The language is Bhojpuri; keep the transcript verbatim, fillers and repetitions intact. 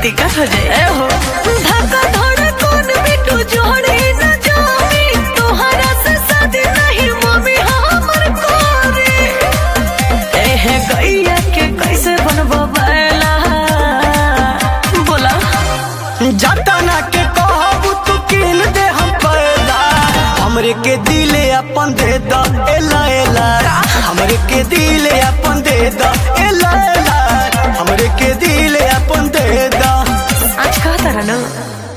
दिक्कत हो जाए हो धक्का धड़कन बिटू जोड़े न जामी तोहरा से शादी नहीं मम्मी हमर करे एहे गैया के कैसे बनबो बैला बोला जतना के कहबू तू किन दे हम पैदा हमरे के दिले अपन दे द एला एला हमरे के दिले अपन दे द एला एला हमरे के दिले अपन दे द आज कहता रहा ना।